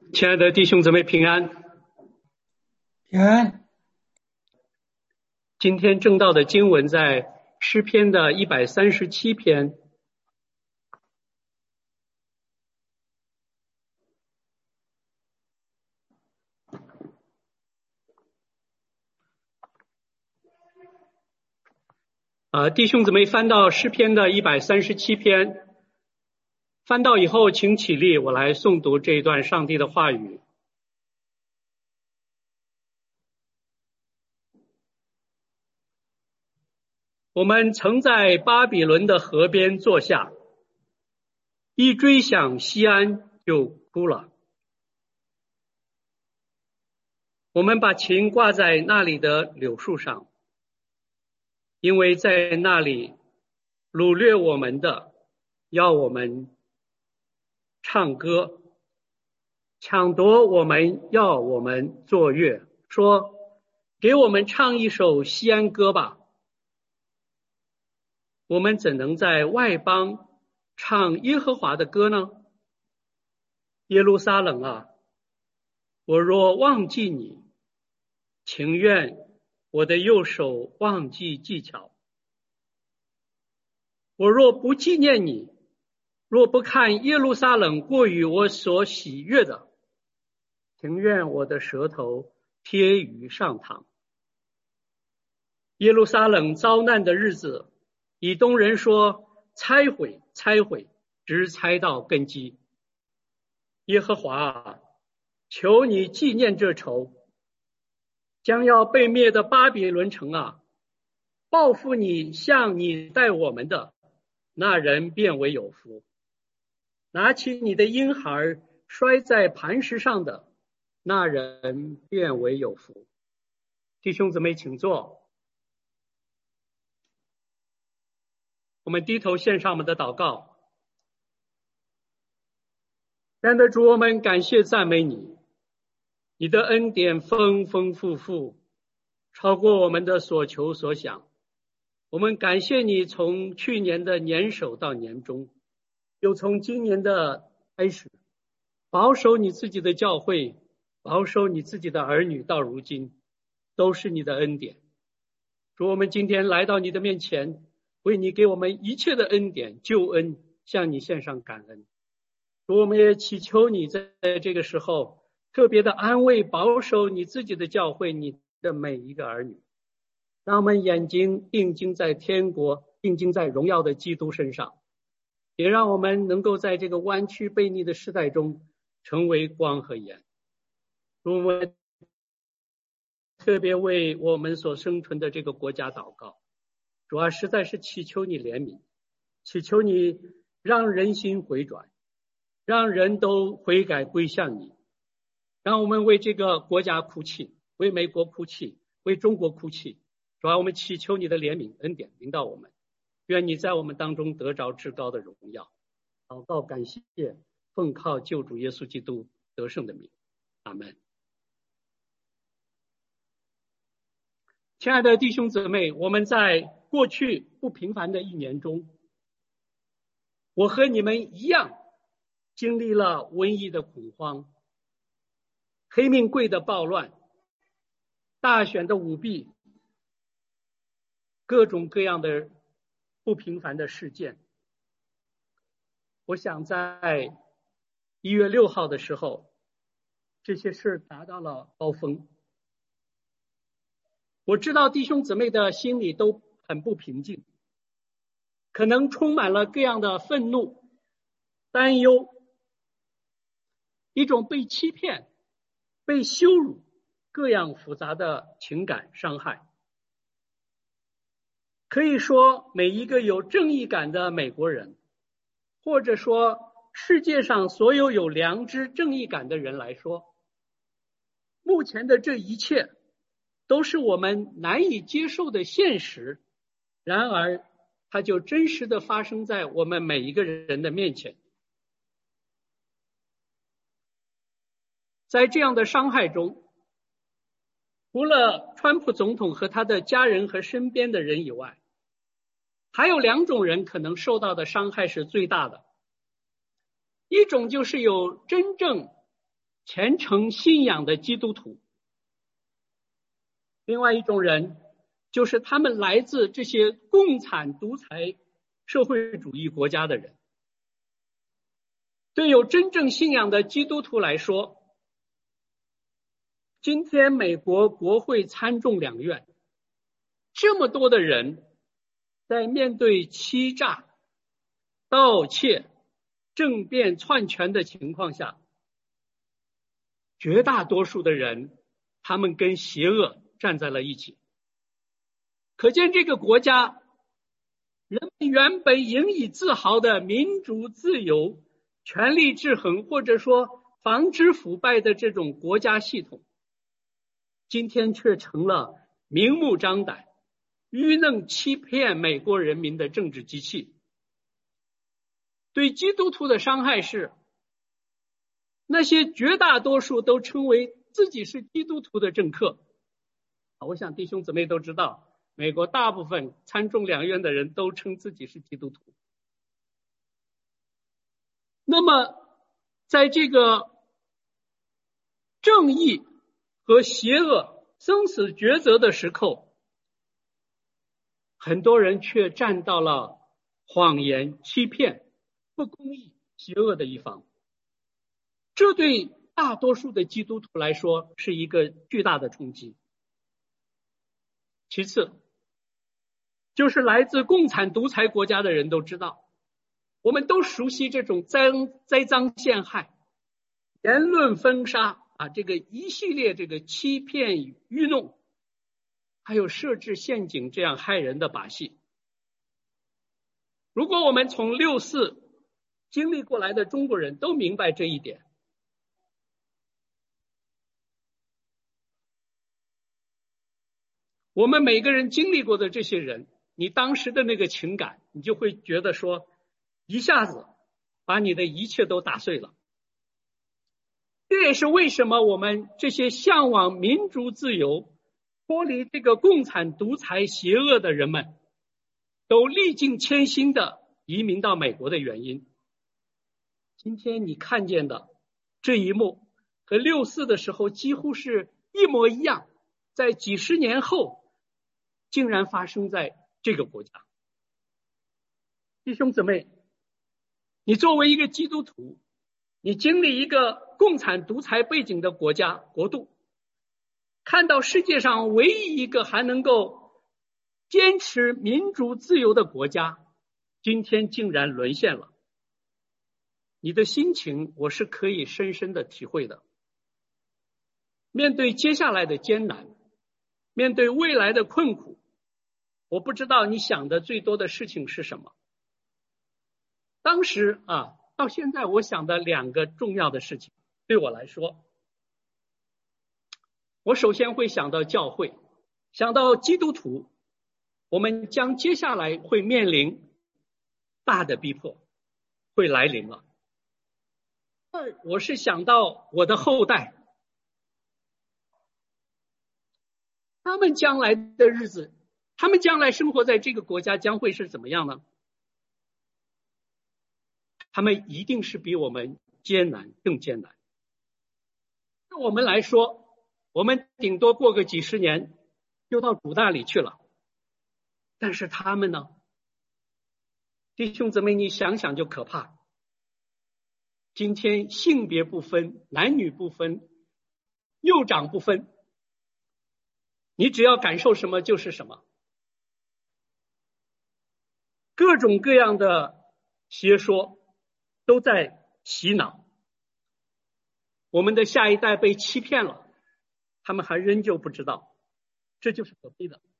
亲爱的弟兄姊妹平安。 平安。 今天正道的经文在诗篇的137篇。弟兄姊妹翻到诗篇的137篇，翻到以后请起立，我来诵读这一段上帝的话语。我们曾在巴比伦的河边坐下，一追想西安就哭了。我们把琴挂在那里的柳树上，因为在那里掳掠我们的要我们唱歌，抢夺我们要我们作乐，说给我们唱一首西安歌吧。我们怎能在外邦唱耶和华的歌呢？耶路撒冷啊，我若忘记你，情愿我的右手忘记技巧。我若不纪念你，若不看耶路撒冷过于我所喜悦的，情愿我的舌头贴于上膛。耶路撒冷遭难的日子，以东人说拆毁拆毁，直拆到根基。耶和华啊，求你纪念这仇，将要被灭的巴比伦城啊，报复你向你待我们的，那人便为有福。拿起你的婴孩摔在磐石上的，那人便为有福。弟兄姊妹请坐，我们低头献上我们的祷告。亲爱的主，我们感谢赞美你，你的恩典丰丰富富，超过我们的所求所想。我们感谢你从去年的年首到年终，又从今年的开始，保守你自己的教会，保守你自己的儿女到如今，都是你的恩典。主，我们今天来到你的面前，为你给我们一切的恩典救恩，向你献上感恩。主，我们也祈求你在这个时候特别的安慰保守你自己的教会，你的每一个儿女，让我们眼睛定睛在天国，定睛在荣耀的基督身上，也让我们能够在这个弯曲悖逆的时代中成为光和盐。主，我们特别为我们所生存的这个国家祷告，主啊，实在是祈求你怜悯，祈求你让人心回转，让人都悔改归向你。让我们为这个国家哭泣，为美国哭泣，为中国哭泣。主啊，我们祈求你的怜悯恩典临到我们，愿你在我们当中得着至高的荣耀。祷告感谢，奉靠救主耶稣基督得胜的名，阿们。亲爱的弟兄姊妹，我们在过去不平凡的一年中，我和你们一样经历了瘟疫的恐慌，黑命贵的暴乱，大选的舞弊，各种各样的不平凡的事件。我想在1月6号的时候，这些事达到了高峰。我知道弟兄姊妹的心里都很不平静，可能充满了各样的愤怒、担忧，一种被欺骗、被羞辱，各样复杂的情感伤害。可以说，每一个有正义感的美国人，或者说世界上所有有良知、正义感的人来说，目前的这一切都是我们难以接受的现实，然而它就真实的发生在我们每一个人的面前。在这样的伤害中，除了川普总统和他的家人和身边的人以外，还有2种人可能受到的伤害是最大的。一种就是有真正虔诚信仰的基督徒。另外一种人，就是他们来自这些共产独裁社会主义国家的人。对有真正信仰的基督徒来说，今天美国国会参众两院这么多的人，在面对欺诈、盗窃、政变篡权的情况下，绝大多数的人，他们跟邪恶站在了一起。可见这个国家，人们原本引以自豪的民主自由、权力制衡，或者说防止腐败的这种国家系统，今天却成了明目张胆、愚弄欺骗美国人民的政治机器。对基督徒的伤害是，那些绝大多数都称为自己是基督徒的政客，我想弟兄姊妹都知道，美国大部分参众两院的人都称自己是基督徒。那么在这个正义和邪恶生死抉择的时刻，很多人却站到了谎言、欺骗、不公义、邪恶的一方。这对大多数的基督徒来说是一个巨大的冲击。其次，就是来自共产独裁国家的人都知道，我们都熟悉这种栽赃陷害、言论封杀这个一系列这个欺骗、愚弄，还有设置陷阱这样害人的把戏。如果我们从6·4经历过来的中国人都明白这一点，我们每个人经历过的这些人，你当时的那个情感，你就会觉得说，一下子把你的一切都打碎了。这也是为什么我们这些向往民主自由、脱离这个共产独裁邪恶的人们，都历尽艰辛的移民到美国的原因。今天你看见的这一幕和6·4的时候几乎是一模一样，在几十年后竟然发生在这个国家。弟兄姊妹，你作为一个基督徒，你经历一个共产独裁背景的国度，看到世界上唯一一个还能够坚持民主自由的国家，今天竟然沦陷了，你的心情我是可以深深的体会的。面对接下来的艰难，面对未来的困苦，我不知道你想的最多的事情是什么。当时到现在我想的2个重要的事情，对我来说，我首先会想到教会，想到基督徒，我们将接下来会面临大的逼迫会来临了。我是想到我的后代，他们将来的日子，他们将来生活在这个国家将会是怎么样呢？他们一定是比我们更艰难。对我们来说，我们顶多过个几十年就到主那里去了，但是他们呢？弟兄姊妹，你想想就可怕。今天性别不分，男女不分，幼长不分，你只要感受什么就是什么。各种各样的邪说都在洗脑，我们的下一代被欺骗了，他们还仍旧不知道，这就是可悲的。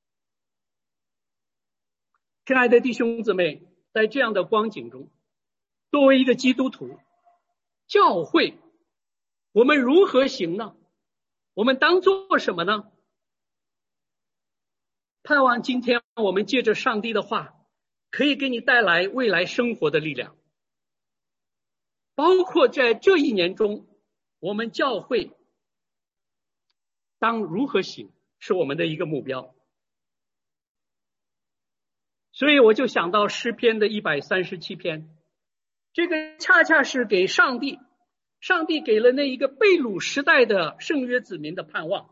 亲爱的弟兄姊妹，在这样的光景中，作为一个基督徒，教会我们如何行呢？我们当做什么呢？盼望今天我们借着上帝的话，可以给你带来未来生活的力量。包括在这一年中，我们教会当如何行，是我们的一个目标。所以我就想到诗篇的137篇，这个恰恰是给上帝上帝给了那一个被掳时代的圣约子民的盼望，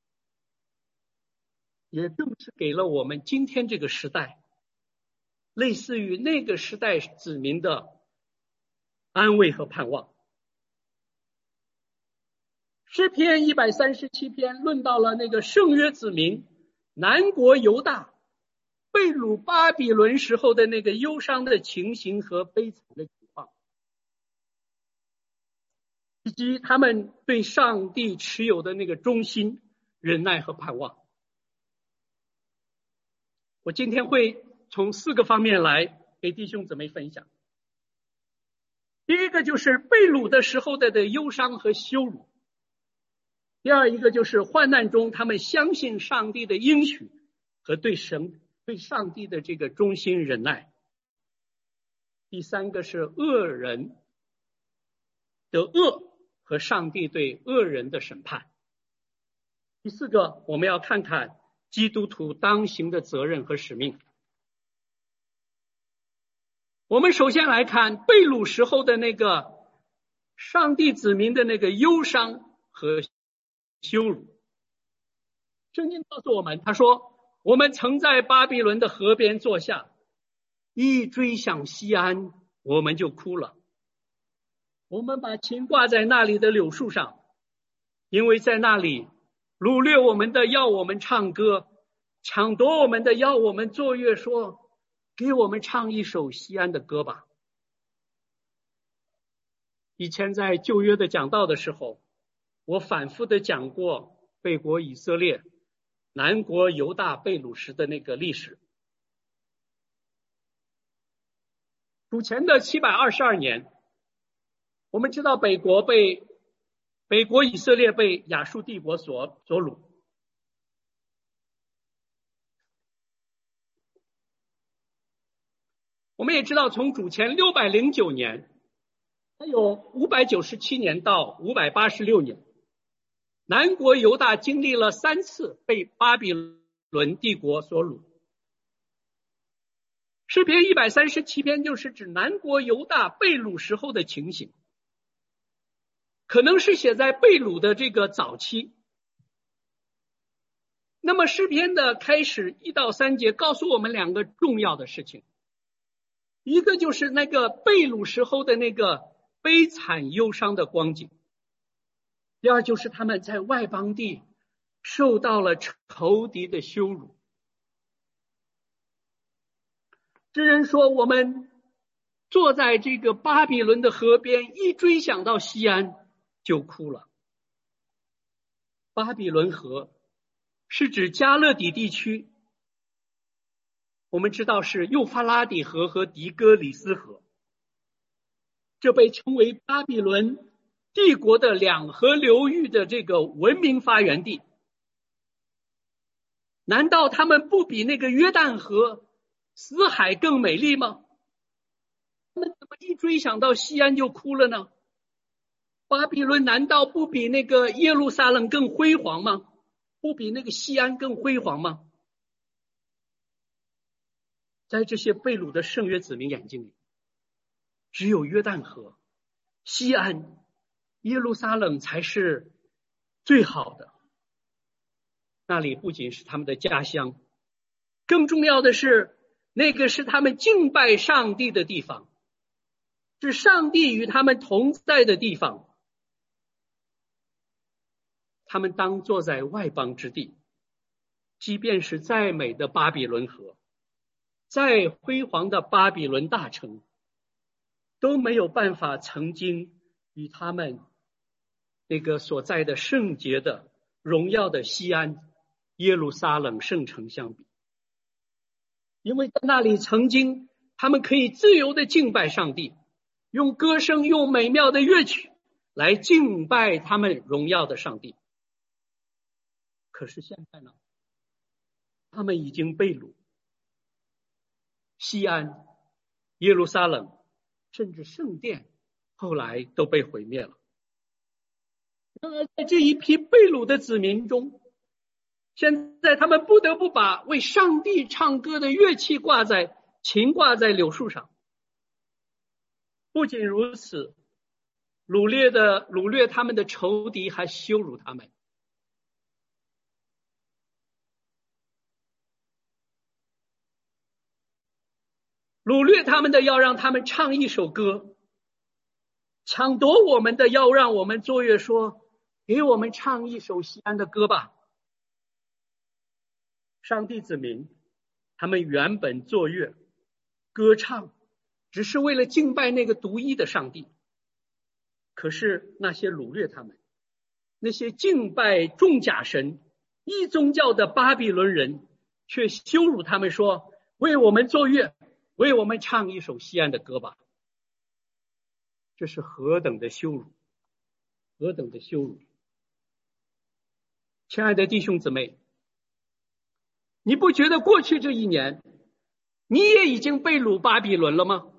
也正是给了我们今天这个时代类似于那个时代子民的安慰和盼望。诗篇137篇论到了那个圣约子民南国犹大被掳巴比伦时候的那个忧伤的情形和悲惨的情况，以及他们对上帝持有的那个忠心、忍耐和盼望。我今天会从4个方面来给弟兄姊妹分享。第一个就是被掳的时候的忧伤和羞辱。第二一个就是患难中他们相信上帝的应许和对上帝的这个忠心忍耐。第三个是恶人的恶和上帝对恶人的审判。第4个我们要看看基督徒当行的责任和使命。我们首先来看被掳时候的那个上帝子民的那个忧伤和羞辱。圣经告诉我们，他说，我们曾在巴比伦的河边坐下，一追想西安，我们就哭了。我们把琴挂在那里的柳树上，因为在那里掳掠我们的要我们唱歌，抢夺我们的要我们作乐，说给我们唱一首西安的歌吧。以前在旧约的讲道的时候，我反复的讲过北国以色列、南国犹大被掳时的那个历史。主前的722年，我们知道北国以色列被亚述帝国所掳。我们也知道从主前609年，还有597年到586年，南国犹大经历了3次被巴比伦帝国所掳。诗篇137篇就是指南国犹大被掳时候的情形，可能是写在被掳的这个早期。那么诗篇的开始1到3节告诉我们2个重要的事情，一个就是那个被掳时候的那个悲惨忧伤的光景，第二就是他们在外邦地受到了仇敌的羞辱。诗人说，我们坐在这个巴比伦的河边，一追想到西安就哭了。巴比伦河是指加勒底地区，我们知道是幼发拉底河和底格里斯河，这被称为巴比伦帝国的2河流域的这个文明发源地。难道他们不比那个约旦河、死海更美丽吗？他们怎么一追想到西安就哭了呢？巴比伦难道不比那个耶路撒冷更辉煌吗？不比那个西安更辉煌吗？在这些被掳的圣约子民眼睛里，只有约旦河、西安、耶路撒冷才是最好的。那里不仅是他们的家乡，更重要的是，那个是他们敬拜上帝的地方，是上帝与他们同在的地方。他们当坐在外邦之地，即便是再美的巴比伦河，再辉煌的巴比伦大城，都没有办法曾经与他们那个所在的圣洁的荣耀的西安、耶路撒冷圣城相比。因为在那里曾经他们可以自由的敬拜上帝，用歌声、用美妙的乐曲来敬拜他们荣耀的上帝。可是现在呢，他们已经被掳，西安、耶路撒冷甚至圣殿后来都被毁灭了。然而在这一批被掳的子民中，现在他们不得不把为上帝唱歌的乐器琴挂在柳树上。不仅如此， 掳掠他们的仇敌，还羞辱他们。掳掠他们的要让他们唱一首歌，抢夺我们的要让我们作乐说，给我们唱一首西安的歌吧。上帝子民，他们原本作乐歌唱，只是为了敬拜那个独一的上帝。可是那些掳掠他们，那些敬拜众假神、异宗教的巴比伦人，却羞辱他们说，为我们作乐，为我们唱一首西安的歌吧。这是何等的羞辱，何等的羞辱！亲爱的弟兄姊妹，你不觉得过去这一年，你也已经被掳巴比伦了吗？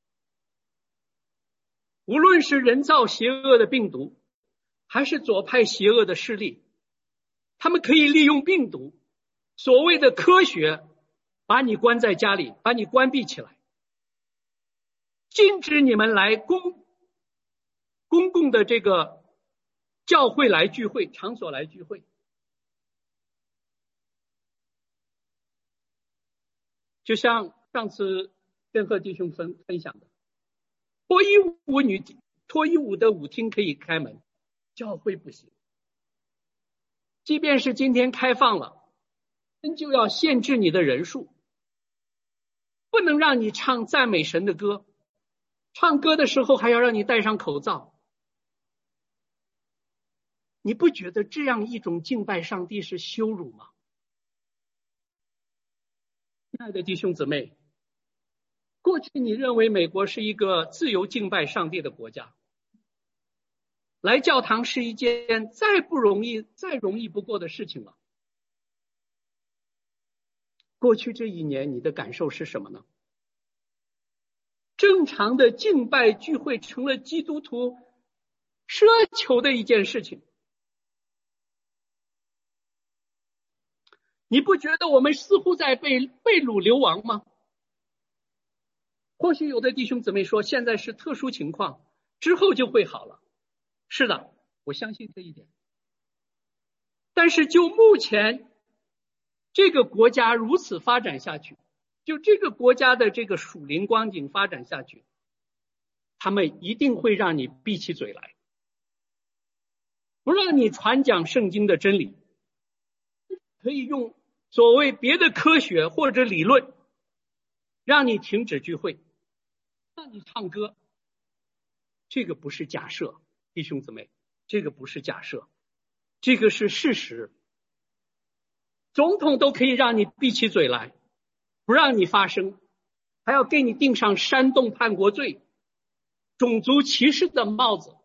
无论是人造邪恶的病毒，还是左派邪恶的势力，他们可以利用病毒，所谓的科学，把你关在家里，把你关闭起来，禁止你们来公共的这个教会来聚会，场所来聚会。就像上次跟和弟兄分享的，脱衣舞的舞厅可以开门，教会不行。即便是今天开放了，就要限制你的人数，不能让你唱赞美神的歌，唱歌的时候还要让你戴上口罩。你不觉得这样一种敬拜上帝是羞辱吗？亲爱的弟兄姊妹，过去你认为美国是一个自由敬拜上帝的国家，来教堂是一件再容易不过的事情了。过去这一年你的感受是什么呢？正常的敬拜聚会成了基督徒奢求的一件事情。你不觉得我们似乎在被掳流亡吗？或许有的弟兄姊妹说，现在是特殊情况，之后就会好了。是的，我相信这一点。但是就目前这个国家如此发展下去，就这个国家的这个属灵光景发展下去，他们一定会让你闭起嘴来，不让你传讲圣经的真理，可以用所谓别的科学或者理论让你停止聚会，让你唱歌。这个不是假设，弟兄姊妹，这个不是假设，这个是事实。总统都可以让你闭起嘴来，不让你发声，还要给你钉上煽动叛国罪、种族歧视的帽子。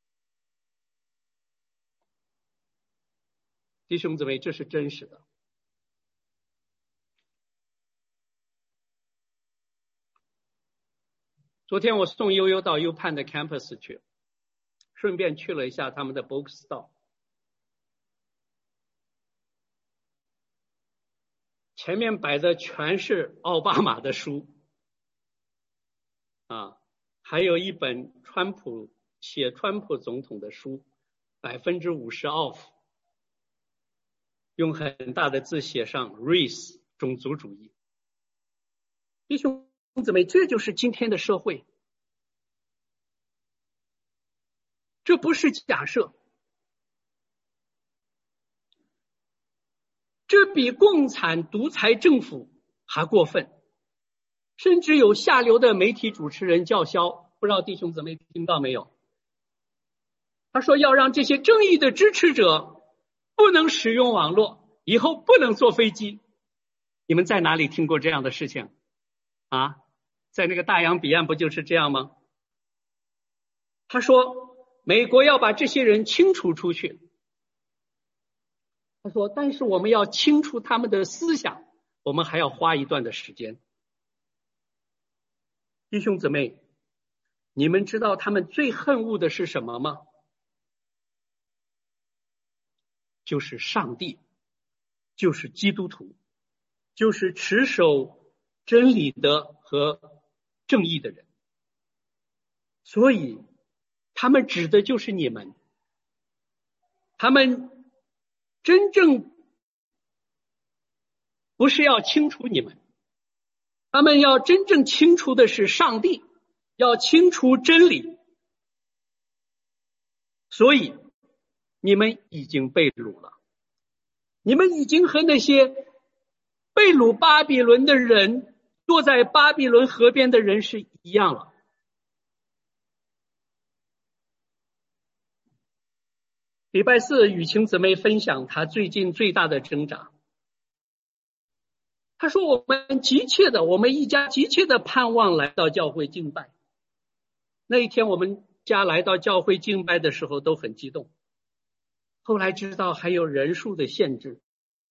弟兄姊妹，这是真实的。昨天我送悠悠到 UPenn 的 campus 去，顺便去了一下他们的 bookstore。前面摆的全是奥巴马的书，还有一本写川普总统的书，50% off， 用很大的字写上 race 种族主义。弟兄姊妹，这就是今天的社会，这不是假设，这比共产独裁政府还过分。甚至有下流的媒体主持人叫嚣，不知道弟兄姊妹听到没有？他说要让这些正义的支持者不能使用网络，以后不能坐飞机。你们在哪里听过这样的事情啊？在那个大洋彼岸不就是这样吗？他说美国要把这些人清除出去。他说但是我们要清除他们的思想，我们还要花一段的时间。弟兄姊妹，你们知道他们最恨恶的是什么吗？就是上帝，就是基督徒，就是持守真理的和正义的人。所以他们指的就是你们，他们真正不是要清除你们，他们要真正清除的是上帝，要清除真理。所以你们已经被掳了，你们已经和那些被掳巴比伦的人，坐在巴比伦河边的人是一样了。礼拜四，雨晴姊妹分享她最近最大的挣扎。她说我们一家急切的盼望来到教会敬拜。那一天我们家来到教会敬拜的时候都很激动，后来知道还有人数的限制。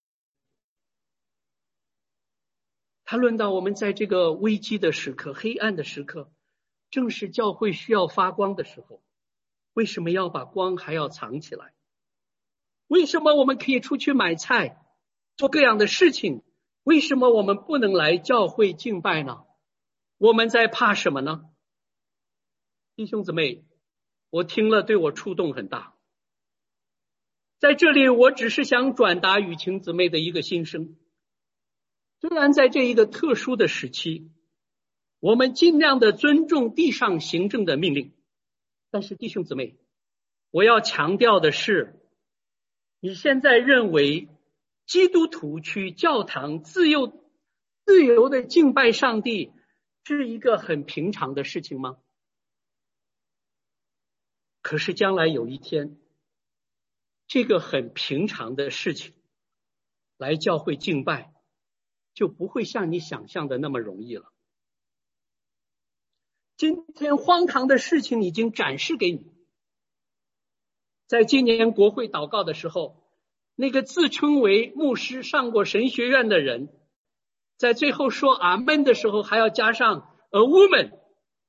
他论到我们在这个危机的时刻，黑暗的时刻，正是教会需要发光的时候，为什么要把光还要藏起来？为什么我们可以出去买菜，做各样的事情？为什么我们不能来教会敬拜呢？我们在怕什么呢？弟兄姊妹，我听了对我触动很大。在这里我只是想转达雨晴姊妹的一个心声。虽然在这一个特殊的时期，我们尽量的尊重地上行政的命令，但是弟兄姊妹，我要强调的是，你现在认为基督徒去教堂自由的敬拜上帝是一个很平常的事情吗？可是将来有一天，这个很平常的事情来教会敬拜就不会像你想象的那么容易了。今天荒唐的事情已经展示给你。在今年国会祷告的时候，那个自称为牧师上过神学院的人，在最后说阿们的时候还要加上 a woman。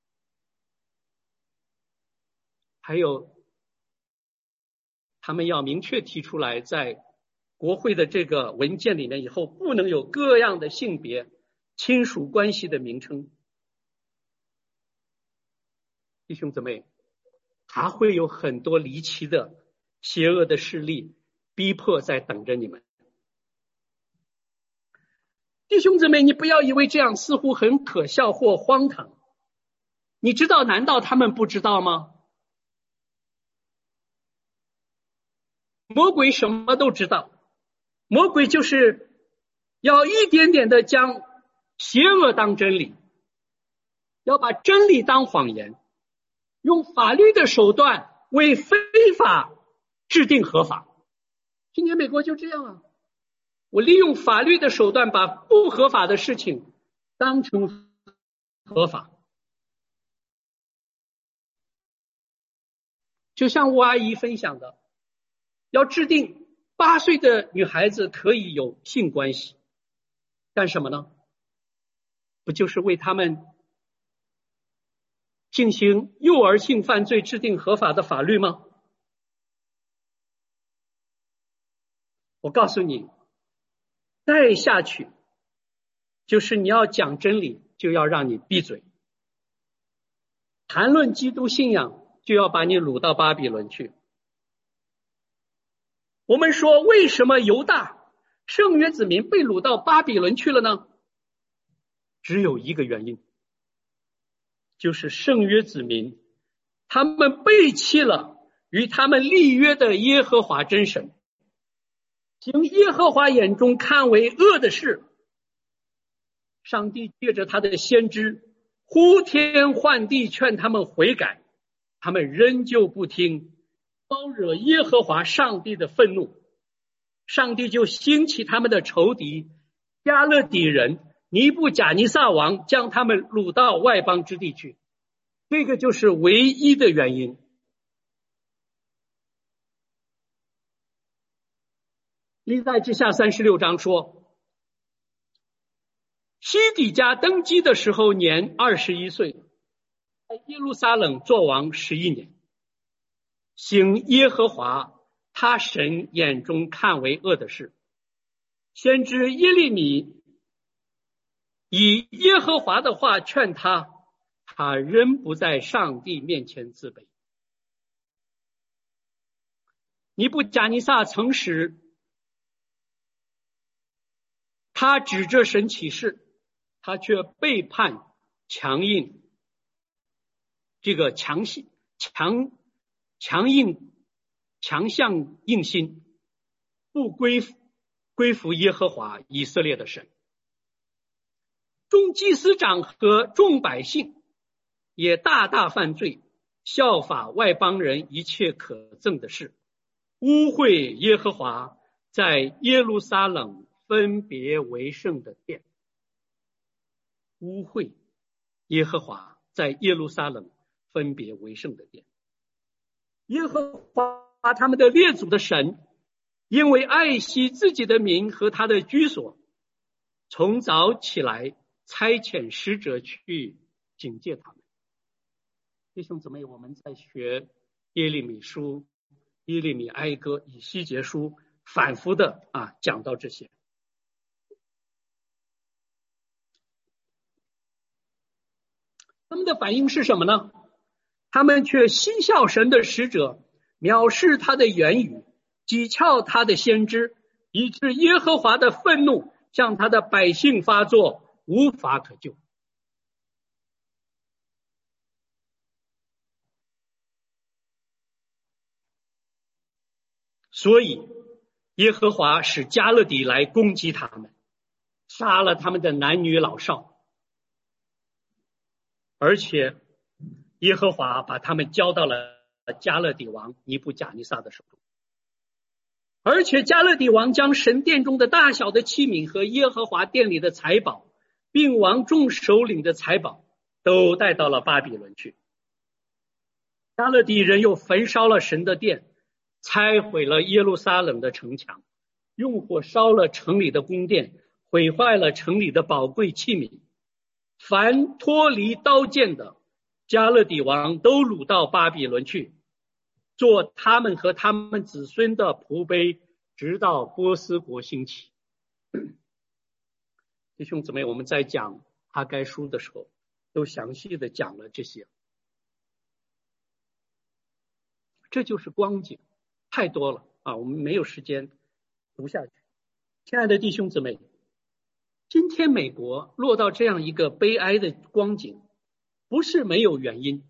还有他们要明确提出来，在国会的这个文件里面以后不能有各样的性别亲属关系的名称。弟兄姊妹，还会有很多离奇的邪恶的势力逼迫在等着你们。弟兄姊妹，你不要以为这样似乎很可笑或荒唐，你知道难道他们不知道吗？魔鬼什么都知道，魔鬼就是要一点点的将邪恶当真理，要把真理当谎言，用法律的手段为非法制定合法。今年美国就这样啊，我利用法律的手段把不合法的事情当成合法。就像吴阿姨分享的，要制定8岁的女孩子可以有性关系，干什么呢？不就是为他们进行幼儿性犯罪制定合法的法律吗？我告诉你，再下去就是你要讲真理就要让你闭嘴，谈论基督信仰就要把你掳到巴比伦去。我们说为什么犹大圣约子民被掳到巴比伦去了呢？只有一个原因，就是圣约子民他们背弃了与他们立约的耶和华真神，行耶和华眼中看为恶的事。上帝借着他的先知呼天唤地劝他们悔改，他们仍旧不听，招惹耶和华上帝的愤怒。上帝就兴起他们的仇敌加勒底人尼布甲尼撒王，将他们掳到外邦之地去。这个就是唯一的原因。历代志下36章说，西底家登基的时候年21岁，在耶路撒冷作王11年，行耶和华他神眼中看为恶的事。先知耶利米以耶和华的话劝他，他仍不在上帝面前自卑。 尼布甲尼撒曾使他指着神起誓，他却背叛强硬强项硬心，不归服耶和华以色列的神。众祭司长和众百姓也大大犯罪，效法外邦人一切可憎的事，污秽耶和华在耶路撒冷分别为圣的殿。污秽耶和华在耶路撒冷分别为圣的殿。耶和华他们的列祖的神，因为爱惜自己的民和他的居所，从早起来差遣使者去警戒他们。弟兄姊妹，我们在学耶利米书、耶利米哀歌、以西结书，反复的讲到这些。他们的反应是什么呢？他们却嬉笑神的使者，藐视他的言语，讥诮他的先知，以致耶和华的愤怒向他的百姓发作，无法可救。所以耶和华使迦勒底来攻击他们，杀了他们的男女老少，而且耶和华把他们交到了迦勒底王尼布甲尼撒的手中。而且迦勒底王将神殿中的大小的器皿和耶和华殿里的财宝，并王众首领的财宝都带到了巴比伦去。迦勒底人又焚烧了神的殿，拆毁了耶路撒冷的城墙，用火烧了城里的宫殿，毁坏了城里的宝贵器皿。凡脱离刀剑的，迦勒底王都掳到巴比伦去，做他们和他们子孙的仆婢，直到波斯国兴起。弟兄姊妹，我们在讲哈该书的时候，都详细的讲了这些。这就是光景，太多了我们没有时间读下去。亲爱的弟兄姊妹，今天美国落到这样一个悲哀的光景，不是没有原因，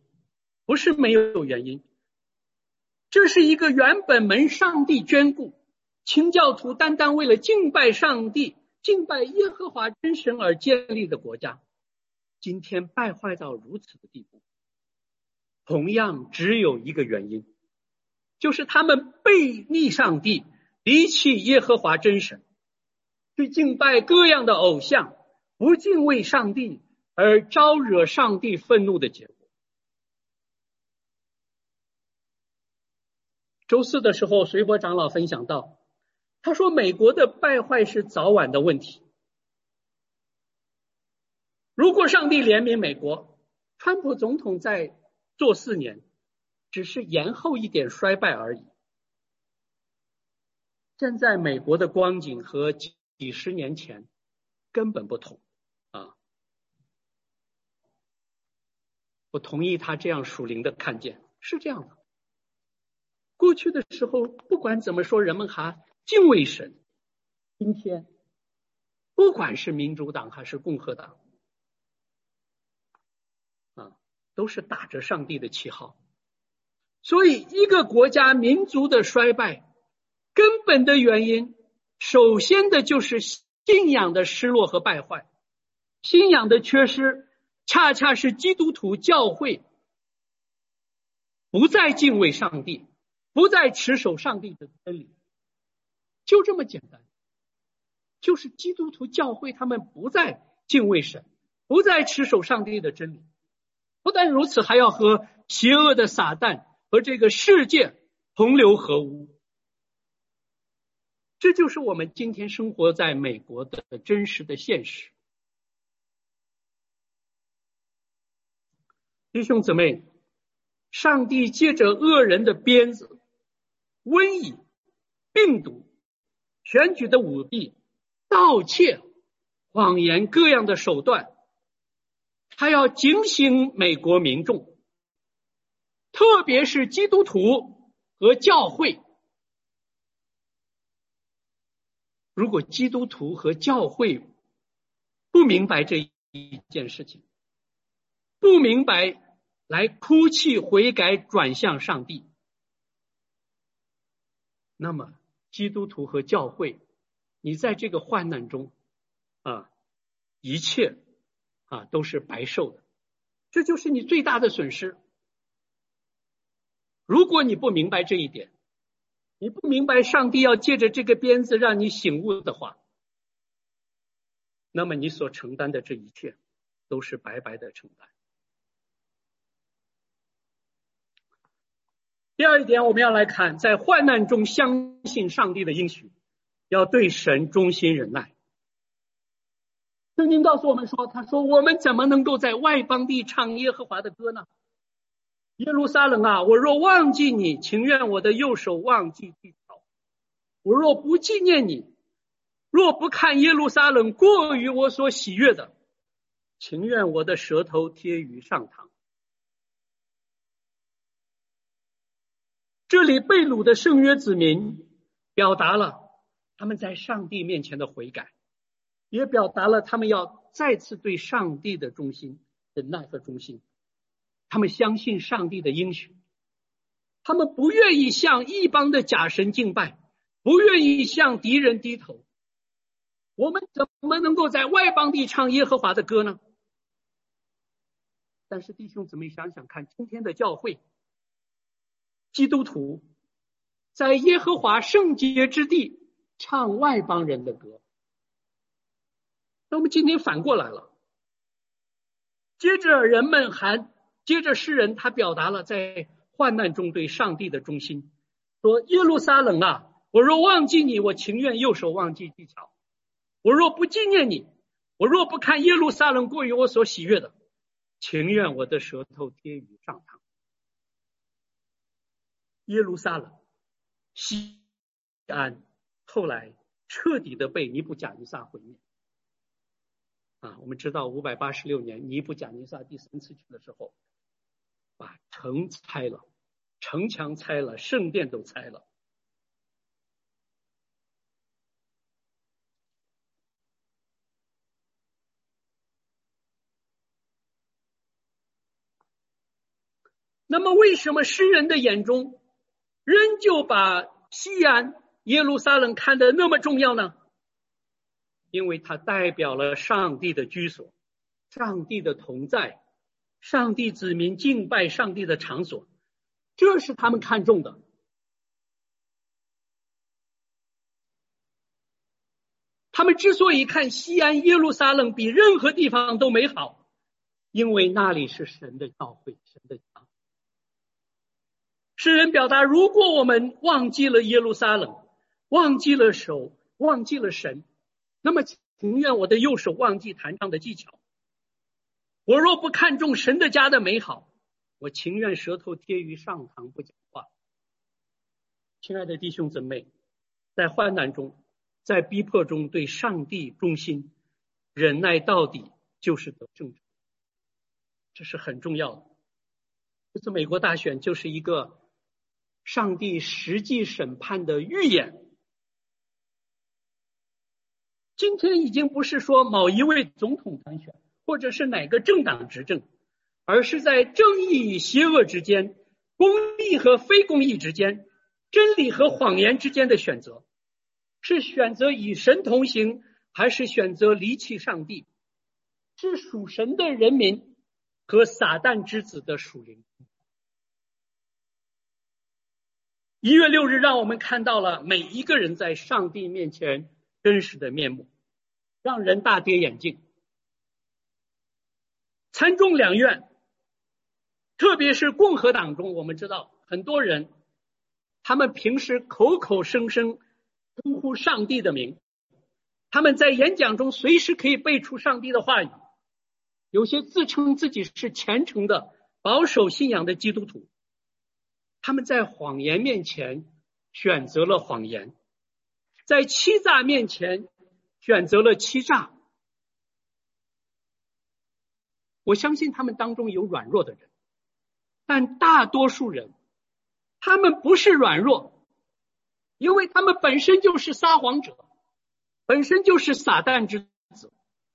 这是一个原本蒙上帝眷顾，清教徒单单为了敬拜上帝、敬拜耶和华真神而建立的国家，今天败坏到如此的地步。同样只有一个原因，就是他们背逆上帝，离弃耶和华真神，去敬拜各样的偶像，不敬畏上帝，而招惹上帝愤怒的结果。周四的时候，随伯长老分享到，他说美国的败坏是早晚的问题。如果上帝怜悯美国，川普总统再做4年，只是延后一点衰败而已。现在美国的光景和几十年前根本不同我同意他这样属灵的看见，是这样的。过去的时候，不管怎么说，人们还敬畏神。今天不管是民主党还是共和党都是打着上帝的旗号。所以一个国家民族的衰败，根本的原因，首先的就是信仰的失落和败坏。信仰的缺失，恰恰是基督徒教会不再敬畏上帝，不再持守上帝的真理，就这么简单。就是基督徒教会他们不再敬畏神，不再持守上帝的真理。不但如此，还要和邪恶的撒旦和这个世界同流合污。这就是我们今天生活在美国的真实的现实。弟兄姊妹，上帝借着恶人的鞭子、瘟疫、病毒、选举的舞弊、盗窃、谎言各样的手段，他要警醒美国民众，特别是基督徒和教会， 如果基督徒和教会不明白这一件事情，不明白来哭泣悔改转向上帝，那么基督徒和教会，你在这个患难中一切都是白受的，这就是你最大的损失。如果你不明白这一点，你不明白上帝要借着这个鞭子让你醒悟的话，那么你所承担的这一切都是白白的承担。第二一点，我们要来看，在患难中相信上帝的应许，要对神忠心忍耐。圣经告诉我们说，他说我们怎么能够在外邦地唱耶和华的歌呢？耶路撒冷啊，我若忘记你，情愿我的右手忘记地条。我若不纪念你，若不看耶路撒冷过于我所喜悦的，情愿我的舌头贴于上膛。这里被掳的圣约子民表达了他们在上帝面前的悔改，也表达了他们要再次对上帝的忠心、忍耐和忠心。他们相信上帝的应许，他们不愿意向异邦的假神敬拜，不愿意向敌人低头。我们怎么能够在外邦地唱耶和华的歌呢？但是弟兄姊妹想想看，今天的教会基督徒在耶和华圣洁之地唱外邦人的歌，那我们今天反过来了。接着诗人他表达了在患难中对上帝的忠心，说耶路撒冷啊，我若忘记你，我情愿右手忘记地条。我若不纪念你，我若不看耶路撒冷过于我所喜悦的，情愿我的舌头贴于上膛。耶路撒冷、西安后来彻底的被尼布甲尼撒毁灭。我们知道586年尼布甲尼撒第3次去的时候，把城拆了，城墙拆了，圣殿都拆了。那么为什么诗人的眼中仍旧把西安、耶路撒冷看得那么重要呢？因为它代表了上帝的居所，上帝的同在，上帝子民敬拜上帝的场所，这是他们看重的。他们之所以看西安、耶路撒冷比任何地方都美好，因为那里是神的教会，神的家。诗人表达，如果我们忘记了耶路撒冷，忘记了神，那么情愿我的右手忘记弹唱的技巧。我若不看重神的家的美好，我情愿舌头贴于上膛不讲话。亲爱的弟兄姊妹，在患难中，在逼迫中对上帝忠心，忍耐到底就是得胜者，这是很重要的。这次美国大选就是一个上帝实际审判的预演。今天已经不是说某一位总统当选，或者是哪个政党执政，而是在正义与邪恶之间，公义和非公义之间，真理和谎言之间的选择，是选择与神同行，还是选择离弃上帝？是属神的人民和撒旦之子的属灵。1月6日让我们看到了每一个人在上帝面前真实的面目，让人大跌眼镜。参众两院，特别是共和党中，我们知道很多人他们平时口口声声称呼上帝的名，他们在演讲中随时可以背出上帝的话语，有些自称自己是虔诚的保守信仰的基督徒，他们在谎言面前选择了谎言，在欺诈面前选择了欺诈。我相信他们当中有软弱的人，但大多数人他们不是软弱，因为他们本身就是撒谎者， 本身就是撒旦之子。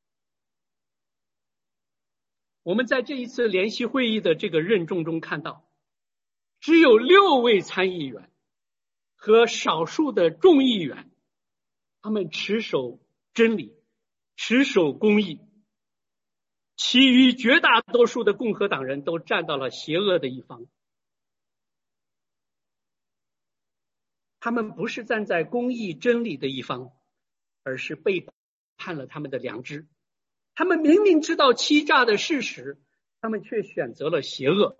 我们在这一次联席会议的这个任重中看到，只有6位参议员和少数的众议员，他们持守真理，持守公义，其余绝大多数的共和党人都站到了邪恶的一方。他们不是站在公义真理的一方，而是背叛了他们的良知。他们明明知道欺诈的事实，他们却选择了邪恶。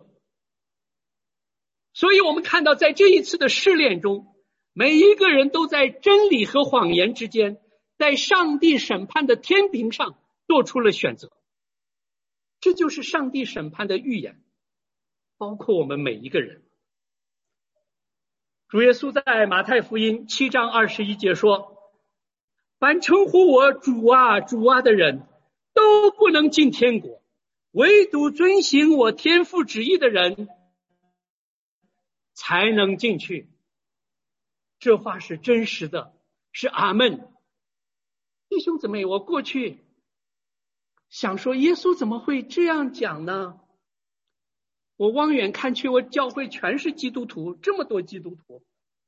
所以我们看到在这一次的试炼中，每一个人都在真理和谎言之间，在上帝审判的天平上做出了选择。这就是上帝审判的预言，包括我们每一个人。主耶稣在马太福音7章21节说，凡称呼我主啊主啊的人都不能进天国，唯独遵行我天父旨意的人才能进去。这话是真实的，是阿们。弟兄姊妹，我过去想说耶稣怎么会这样讲呢？我望远看去，我教会全是基督徒，这么多基督徒，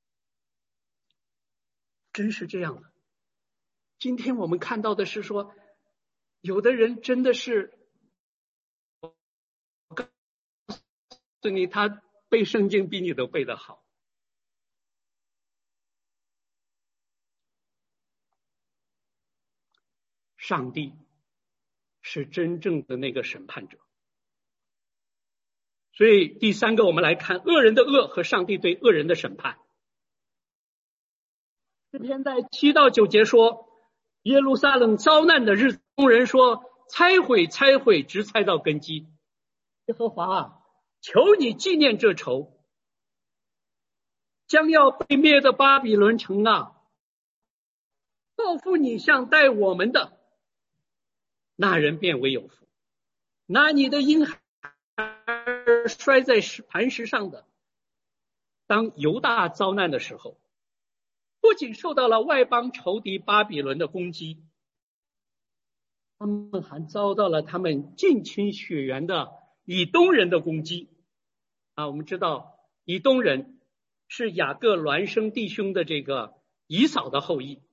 真是这样的。今天我们看到的是说，有的人真的是，我告诉你，他背圣经比你都背得好。上帝是真正的那个审判者。所以第三个，我们来看恶人的恶和上帝对恶人的审判。诗篇在7到9节说，耶路撒冷遭难的日子，众人说拆毁拆毁，直拆到根基。耶和华啊，求你纪念这仇，将要被灭的巴比伦城啊，报复你像待我们的，那人便为有福。拿你的婴孩摔在磐石上的，当犹大遭难的时候，不仅受到了外邦仇敌巴比伦的攻击，他们还遭到了他们近亲血缘的以东人的攻击。我们知道以东人是雅各孪生弟兄的这个以扫的后裔。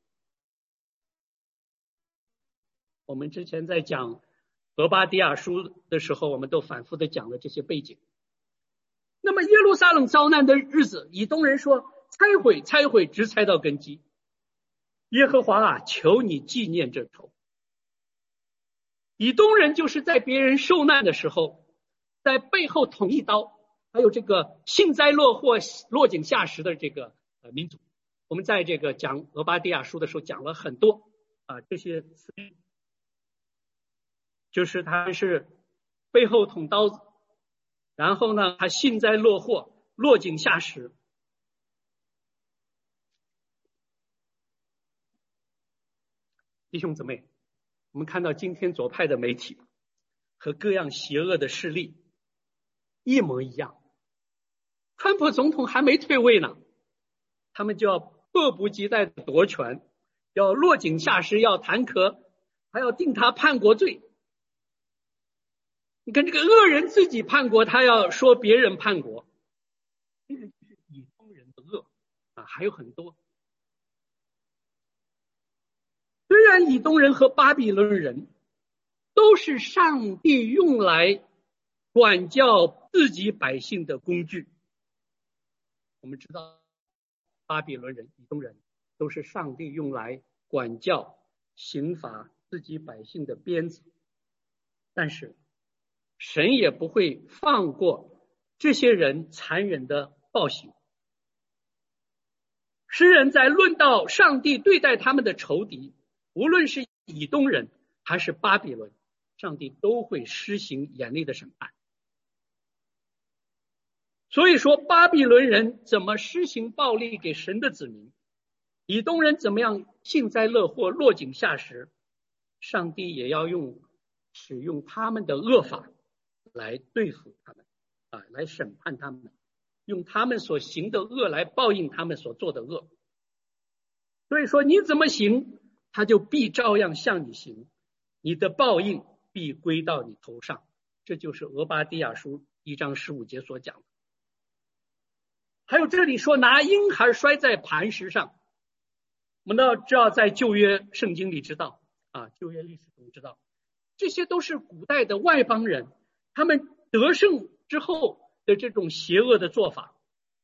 我们之前在讲俄巴底亚书的时候，我们都反复的讲了这些背景。那么耶路撒冷遭难的日子，以东人说拆毁拆毁，直拆到根基。耶和华啊，求你纪念这仇。以东人就是在别人受难的时候，在背后捅一刀，还有这个幸灾乐祸落井下石的这个民族。我们在这个讲俄巴底亚书的时候讲了很多这些词语，就是他是背后捅刀子，然后呢他幸灾乐祸落井下石。弟兄姊妹，我们看到今天左派的媒体和各样邪恶的势力一模一样，川普总统还没退位呢，他们就要迫不及待的夺权，要落井下石，要弹劾，还要定他叛国罪。你看这个恶人自己叛国，他要说别人叛国，这个就是以东人的恶还有很多。虽然以东人和巴比伦人都是上帝用来管教自己百姓的工具，我们知道巴比伦人、以东人都是上帝用来管教、刑罚自己百姓的鞭子，但是神也不会放过这些人残忍的暴行。诗人在论到上帝对待他们的仇敌，无论是以东人还是巴比伦，上帝都会施行严厉的审判。所以说巴比伦人怎么施行暴力给神的子民，以东人怎么样幸灾乐祸落井下石，上帝也要使用他们的恶法来对付他们来审判他们，用他们所行的恶来报应他们所做的恶。所以说你怎么行， 他就必照样向你行，你的报应必归到你头上。这就是俄巴底亚书1章15节所讲的。还有这里说拿婴孩摔在磐石上，我们知道在旧约圣经里知道旧约历史中知道，这些都是古代的外邦人他们得胜之后的这种邪恶的做法，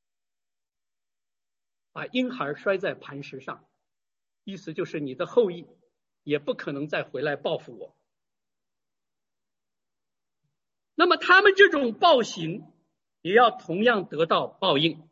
把婴孩摔在磐石上，意思就是你的后裔也不可能再回来报复我。那么他们这种暴行也要同样得到报应。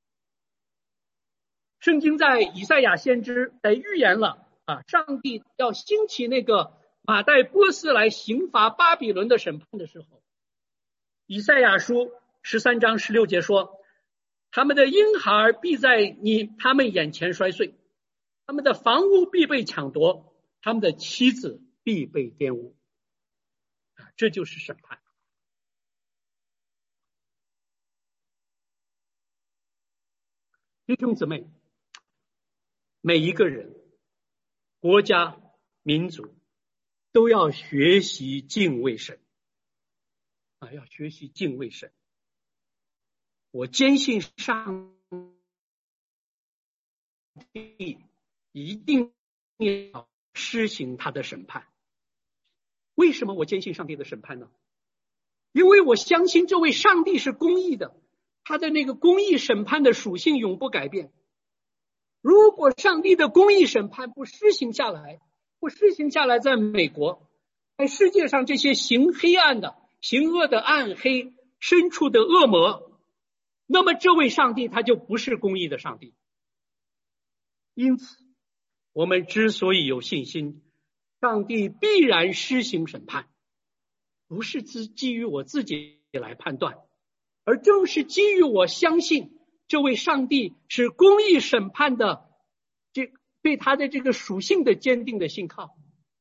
圣经在以赛亚先知在预言了上帝要兴起那个马代波斯来刑罚巴比伦的审判的时候，以赛亚书13章16节说，他们的婴孩必在他们眼前摔碎，他们的房屋必被抢夺，他们的妻子必被玷污。这就是审判。弟兄姊妹，每一个人、国家、民族都要学习敬畏神要学习敬畏神。我坚信上帝一定要施行他的审判。为什么我坚信上帝的审判呢？因为我相信这位上帝是公义的，他的那个公义审判的属性永不改变。如果上帝的公义审判不施行下来，在美国，在世界上这些行黑暗的、行恶的暗黑深处的恶魔，那么这位上帝他就不是公义的上帝。因此我们之所以有信心，上帝必然施行审判，不是基于我自己来判断，而正是基于我相信这位上帝是公义审判的对他的这个属性的坚定的信靠。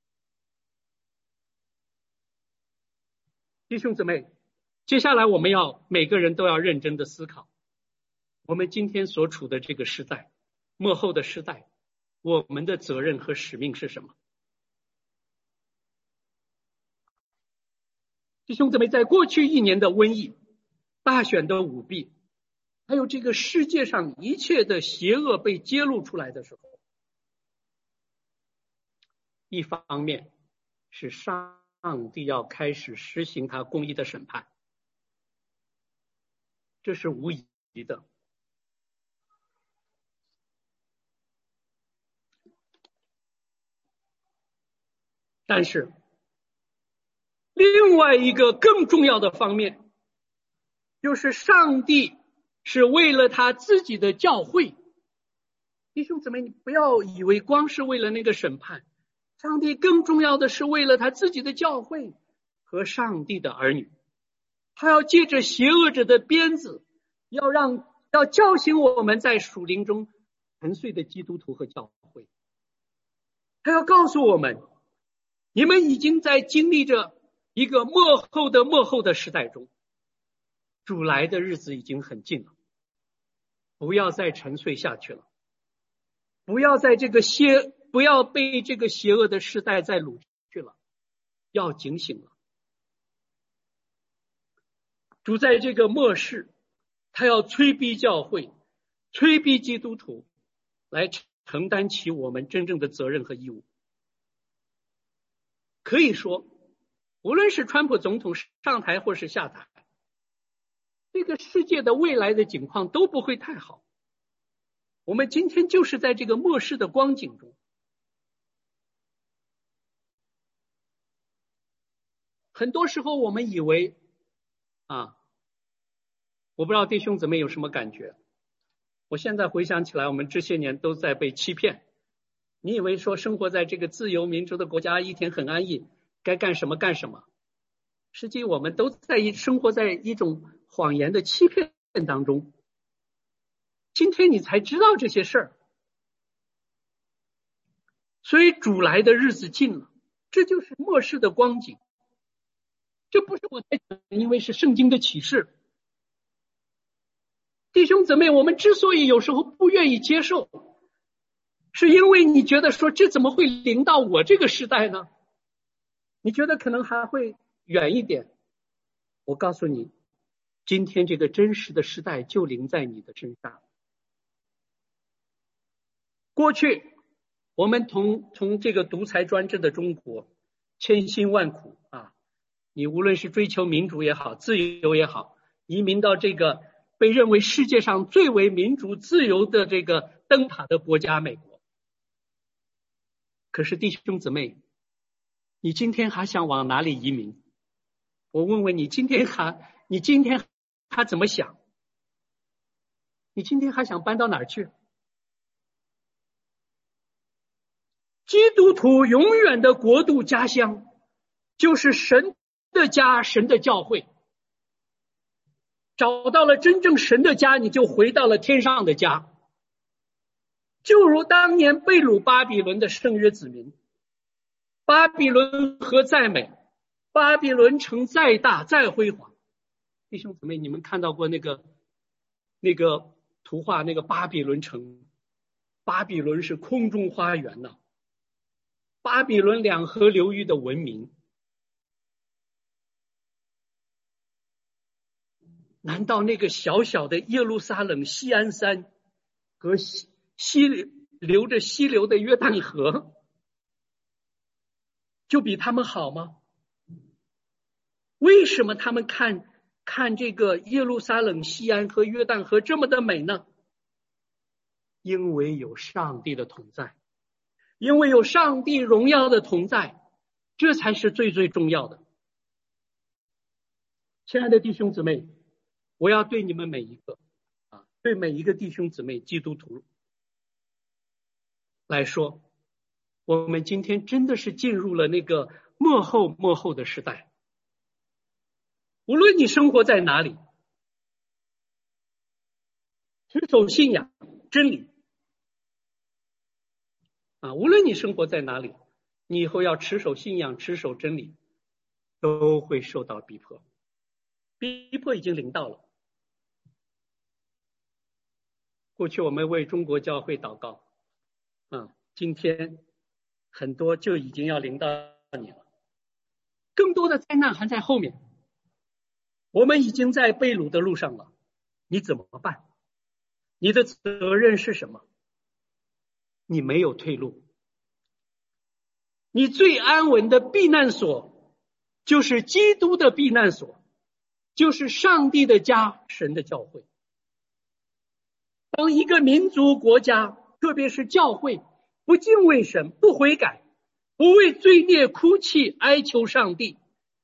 弟兄姊妹，接下来我们每个人都要认真的思考，我们今天所处的这个时代，末后的时代，我们的责任和使命是什么？弟兄姊妹，在过去1年的瘟疫、大选的舞弊，还有这个世界上一切的邪恶被揭露出来的时候，一方面是上帝要开始实行他公义的审判，这是无疑的。但是另外一个更重要的方面，就是上帝是为了他自己的教会。弟兄姊妹，你不要以为光是为了那个审判，上帝更重要的是为了他自己的教会和上帝的儿女。他要借着邪恶者的鞭子，要叫醒我们在属灵中沉睡的基督徒和教会。他要告诉我们，你们已经在经历着一个末后的时代中，主来的日子已经很近了，不要再沉睡下去了，不要被这个邪恶的时代再掳去了，要警醒了。主在这个末世，他要催逼教会，催逼基督徒来承担起我们真正的责任和义务。可以说，无论是川普总统上台或是下台，这个世界的未来的景况都不会太好。我们今天就是在这个末世的光景中。很多时候我们以为我不知道弟兄姊妹有什么感觉。我现在回想起来，我们这些年都在被欺骗。你以为说生活在这个自由民主的国家，一天很安逸，该干什么干什么。实际我们都生活在一种谎言的欺骗当中。今天你才知道这些事儿。所以主来的日子近了，这就是末世的光景。这不是我在讲，因为是圣经的启示。弟兄姊妹，我们之所以有时候不愿意接受， 是因为你觉得说这怎么会临到我这个时代呢？你觉得可能还会远一点。我告诉你，今天这个真实的时代就临在你的身上。过去我们从这个独裁专制的中国千辛万苦啊，你无论是追求民主也好，自由也好，移民到这个被认为世界上最为民主自由的这个灯塔的国家美国。可是弟兄姊妹，你今天还想往哪里移民？我问问你，今天还怎么想？你今天还想搬到哪儿去？基督徒永远的国度家乡就是神的家，神的教会。找到了真正神的家，你就回到了天上的家。就如当年被掳巴比伦的圣约子民，巴比伦河再美，巴比伦城再大再辉煌。弟兄姊妹，你们看到过那个图画，那个巴比伦城？巴比伦是空中花园呐，巴比伦两河流域的文明。难道那个小小的耶路撒冷锡安山和流着溪流的约旦河就比他们好吗？为什么他们看这个耶路撒冷锡安和约旦河这么的美呢？因为有上帝的同在，因为有上帝荣耀的同在，这才是最最重要的。亲爱的弟兄姊妹，我要对你们每一个对每一个弟兄姊妹基督徒来说，我们今天真的是进入了那个末后的时代。无论你生活在哪里，持守信仰真理无论你生活在哪里，你以后要持守信仰，持守真理，都会受到逼迫。逼迫已经临到了。过去我们为中国教会祷告今天很多就已经要临到你了，更多的灾难还在后面。我们已经在被掳的路上了，你怎么办？你的责任是什么？你没有退路。你最安稳的避难所就是基督的避难所，就是上帝的家，神的教会。当一个民族国家，特别是教会，不敬畏神，不悔改，不为罪孽哭泣哀求上帝，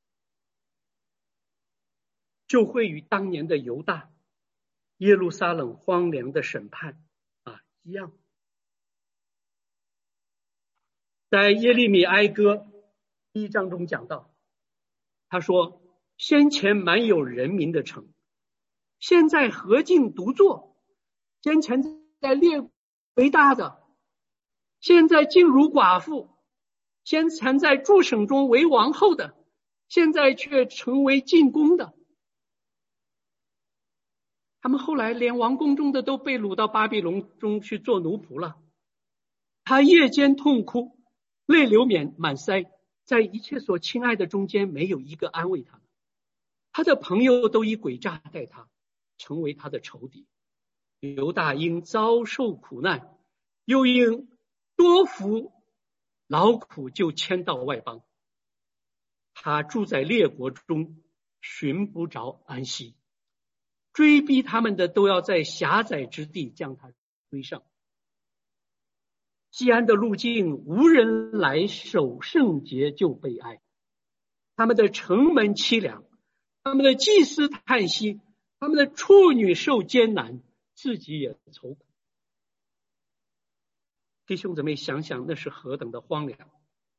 就会与当年的犹大、耶路撒冷荒凉的审判一样。在耶利米哀歌1章中讲到，他说：先前满有人民的城，现在何竟独坐？先前在列为大的，现在竟如寡妇；先前在诸省中为王后的，现在却成为进宫的。他们后来连王宫中的都被掳到巴比伦中去做奴仆了。他夜间痛哭，泪流满腮，在一切所亲爱的中间没有一个安慰他。他的朋友都以诡诈待他，成为他的仇敌。犹大因遭受苦难，又因多服劳苦，就迁到外邦。他住在列国中，寻不着安息。追逼他们的都要在狭窄之地将他追上。西安的路径无人来守圣洁，就悲哀。他们的城门凄凉，他们的祭司叹息，他们的处女受艰难，自己也愁苦。弟兄姊妹，想想那是何等的荒凉。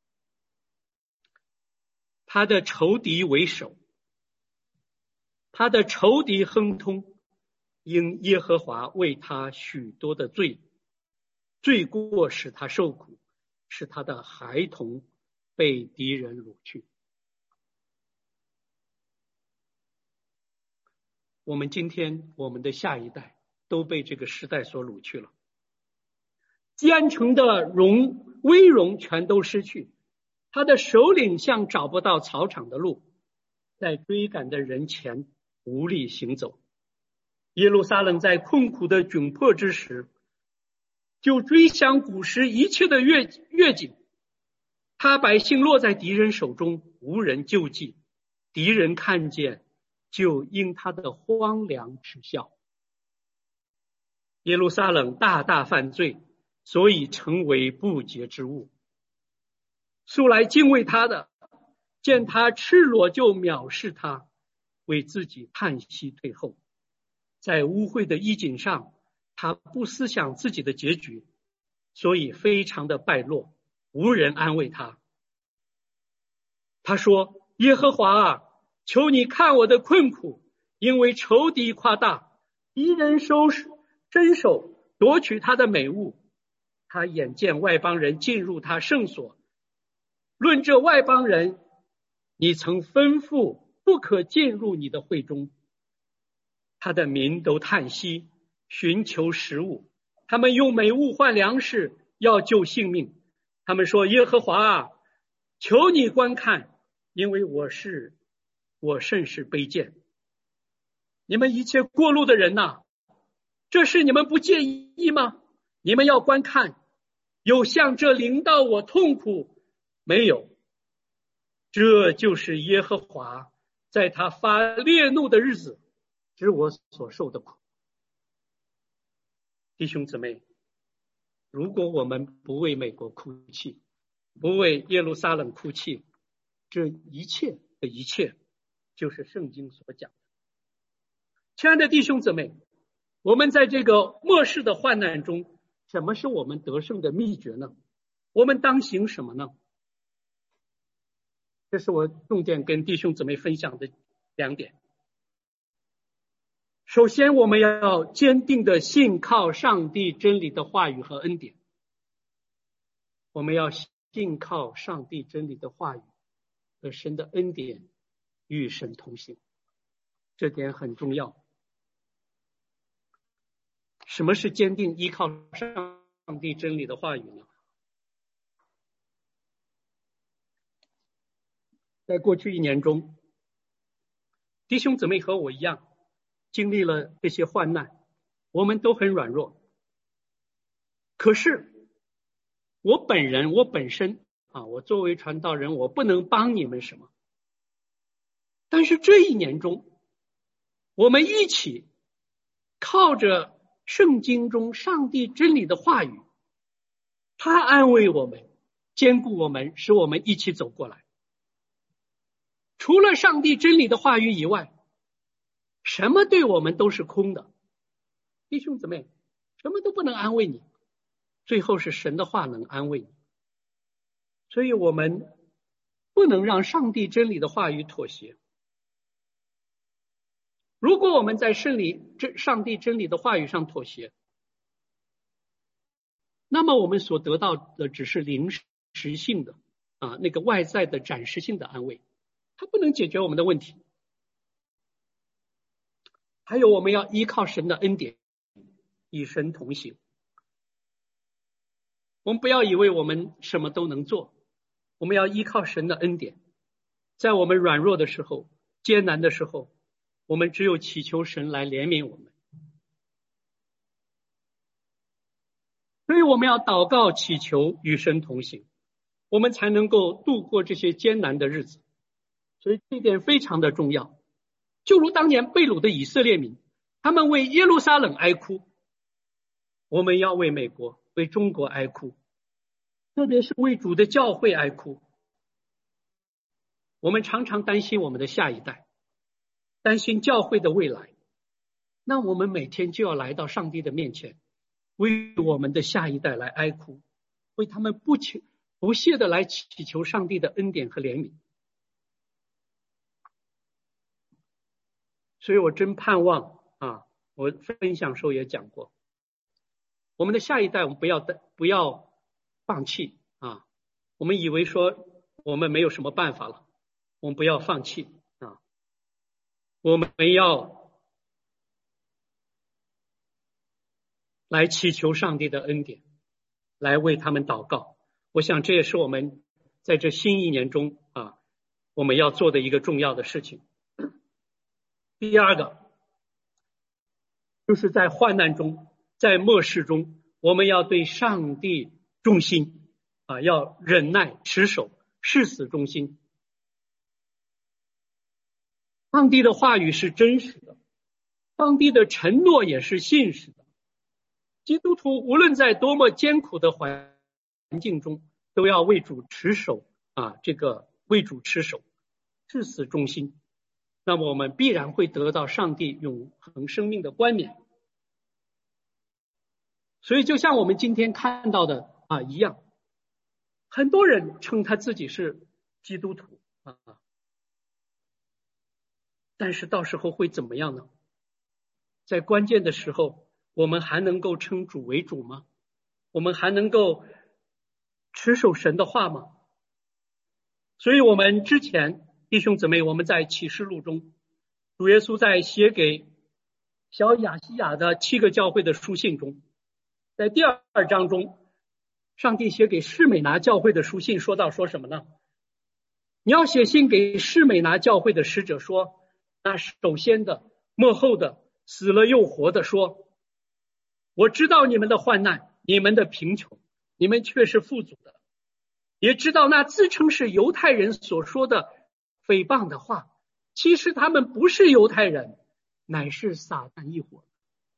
他的仇敌为首，他的仇敌亨通，因耶和华为他许多的罪过使他受苦，使他的孩童被敌人掳去。我们今天，我们的下一代都被这个时代所掳去了。 基安城的威荣全都失去，他的首领像找不到草场的路，在追赶的人前无力行走。耶路撒冷在困苦的窘迫之时，就追想古时一切的月景，他百姓落在敌人手中，无人救济，敌人看见就因他的荒凉耻笑。耶路撒冷大大犯罪，所以成为不洁之物。素来敬畏他的，见他赤裸就藐视他，为自己叹息退后。在污秽的衣襟上，他不思想自己的结局，所以非常的败落，无人安慰他。他说：耶和华啊，求你看我的困苦，因为仇敌夸大，敌人伸手夺取他的美物。他眼见外邦人进入他圣所，论这外邦人，你曾吩咐不可进入你的会中。他的民都叹息，寻求食物，他们用美物换粮食，要救性命。他们说：耶和华啊，求你观看，因为我甚是卑贱。你们一切过路的人哪，这事你们不介意吗？你们要观看，有像这临到我痛苦没有？这就是耶和华在他发烈怒的日子知我所受的苦。弟兄姊妹，如果我们不为美国哭泣，不为耶路撒冷哭泣，这一切的一切就是圣经所讲的。亲爱的弟兄姊妹，我们在这个末世的患难中，什么是我们得胜的秘诀呢？我们当行什么呢？这是我重点跟弟兄姊妹分享的2点。首先，我们要坚定的信靠上帝真理的话语和恩典。我们要信靠上帝真理的话语和神的恩典，与神同行，这点很重要。什么是坚定依靠上帝真理的话语呢？在过去1年中，弟兄姊妹和我一样经历了这些患难，我们都很软弱。可是我本身我作为传道人，我不能帮你们什么。但是这1年中，我们一起靠着圣经中上帝真理的话语，他安慰我们，坚固我们，使我们一起走过来。除了上帝真理的话语以外，什么对我们都是空的。弟兄姊妹，什么都不能安慰你，最后是神的话能安慰你。所以我们不能让上帝真理的话语妥协。如果我们在上帝真理的话语上妥协，那么我们所得到的只是临时性的那个外在的暂时性的安慰，它不能解决我们的问题。还有，我们要依靠神的恩典，与神同行。我们不要以为我们什么都能做，我们要依靠神的恩典。在我们软弱的时候，艰难的时候，我们只有祈求神来怜悯我们。所以我们要祷告祈求，与神同行，我们才能够度过这些艰难的日子。所以这一点非常的重要。就如当年被掳的以色列民，他们为耶路撒冷哀哭，我们要为美国、为中国哀哭，特别是为主的教会哀哭。我们常常担心我们的下一代，担心教会的未来，那我们每天就要来到上帝的面前，为我们的下一代来哀哭，为他们不懈的来祈求上帝的恩典和怜悯。所以我真盼望我分享时候也讲过，我们的下一代我们不要放弃我们以为说我们没有什么办法了，我们不要放弃我们要来祈求上帝的恩典。 来为他们祷告。我想这也是我们在这新一年中我们要做的一个重要的事情。第二个就是在患难中，在末世中，我们要对上帝忠心要忍耐持守，誓死忠心。上帝的话语是真实的，上帝的承诺也是信实的。基督徒无论在多么艰苦的环境中，都要为主持守为主持守，誓死忠心。那么我们必然会得到上帝永恒生命的冠冕。所以就像我们今天看到的一样，很多人称他自己是基督徒但是到时候会怎么样呢？在关键的时候，我们还能够称主为主吗？我们还能够持守神的话吗？所以我们之前弟兄姊妹，我们在启示录中，主耶稣在写给小亚细亚的7个教会的书信中，在第2章中，上帝写给士美拿教会的书信说什么呢？你要写信给士美拿教会的使者说，那首先的末后的死了又活的说，我知道你们的患难，你们的贫穷，你们却是富足的，也知道那自称是犹太人所说的诽谤的话，其实他们不是犹太人，乃是撒旦一伙。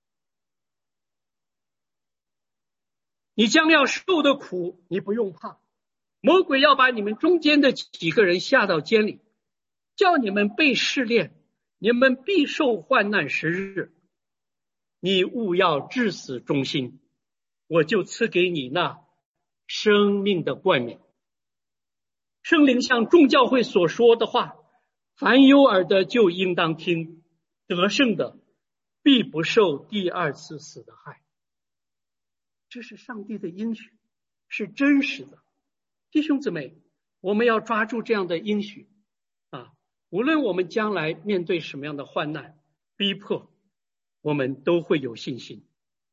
你将要受的苦你不用怕，魔鬼要把你们中间的几个人下到监里，叫你们被试炼，你们必受患难10日，你务要至死忠心，我就赐给你那生命的冠冕。圣灵向众教会所说的话，凡有耳的就应当听，得胜的必不受第2次死的害。这是上帝的应许，是真实的。弟兄姊妹，我们要抓住这样的应许无论我们将来面对什么样的患难逼迫，我们都会有信心。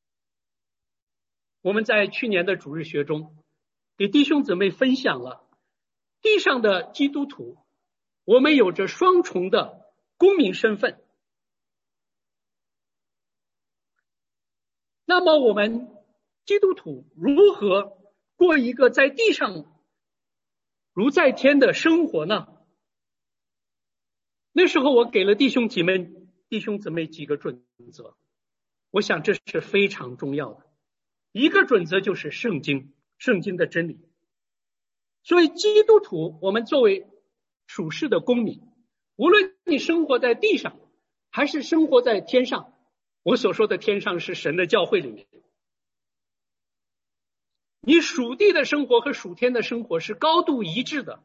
我们在去年的主日学中给弟兄姊妹分享了地上的基督徒，我们有着双重的公民身份。那么我们基督徒如何过一个在地上如在天的生活呢？那时候我给了弟兄姊妹几个准则，我想这是非常重要的。一个准则就是圣经的真理。所以基督徒，我们作为属世的公民，无论你生活在地上还是生活在天上，我所说的天上是神的教会里面，你属地的生活和属天的生活是高度一致的。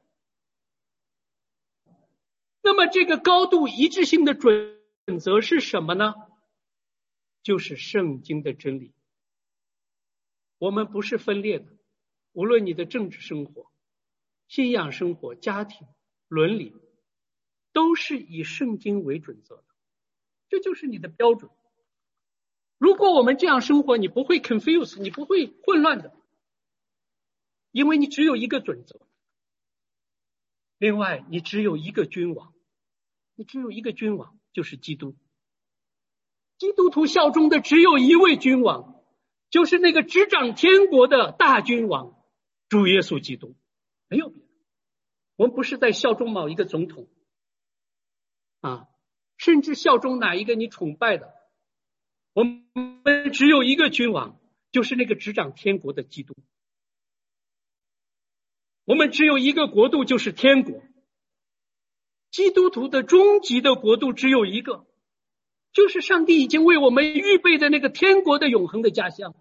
那么这个高度一致性的准则是什么呢？就是圣经的真理。我们不是分裂的，无论你的政治生活、信仰生活、家庭、伦理，都是以圣经为准则的，这就是你的标准。如果我们这样生活，你不会 confuse， 你不会混乱的，因为你只有一个准则。另外，你只有一个君王，就是基督。基督徒效忠的只有一位君王，就是那个执掌天国的大君王，主耶稣基督，没有别的。我们不是在效忠某一个总统甚至效忠哪一个你崇拜的，我们只有一个君王，就是那个执掌天国的基督。我们只有一个国度，就是天国。基督徒的终极的国度只有一个，就是上帝已经为我们预备的那个天国的永恒的家乡。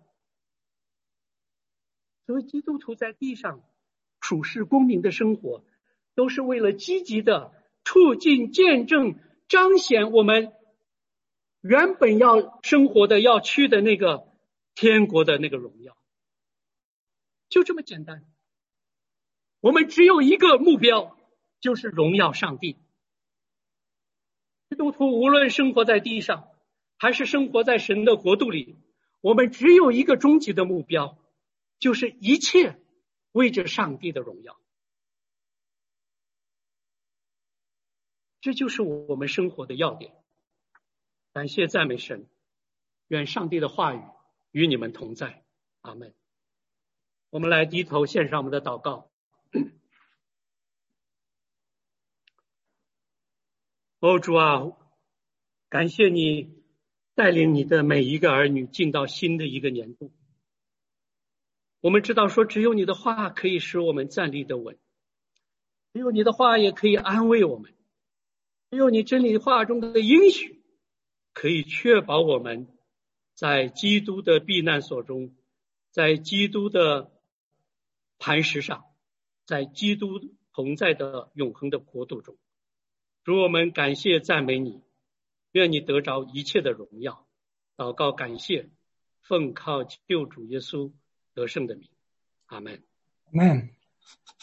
所以基督徒在地上处事公民的生活，都是为了积极的促进、见证、彰显我们原本要生活的、要去的那个天国的那个荣耀。就这么简单。我们只有一个目标，就是荣耀上帝。基督徒无论生活在地上，还是生活在神的国度里，我们只有一个终极的目标， 就是一切为着上帝的荣耀。这就是我们生活的要点。感谢赞美神，愿上帝的话语与你们同在。阿们。我们来低头献上我们的祷告。哦，主啊，感谢你带领你的每一个儿女进到新的一个年度。我们知道说，只有你的话可以使我们站立得稳，只有你的话也可以安慰我们，只有你真理话中的应许可以确保我们在基督的避难所中，在基督的磐石上，在基督同在的永恒的国度中。主，我们感谢赞美你，愿你得着一切的荣耀。祷告感谢，奉靠救主耶稣得胜的名。阿们。 阿们。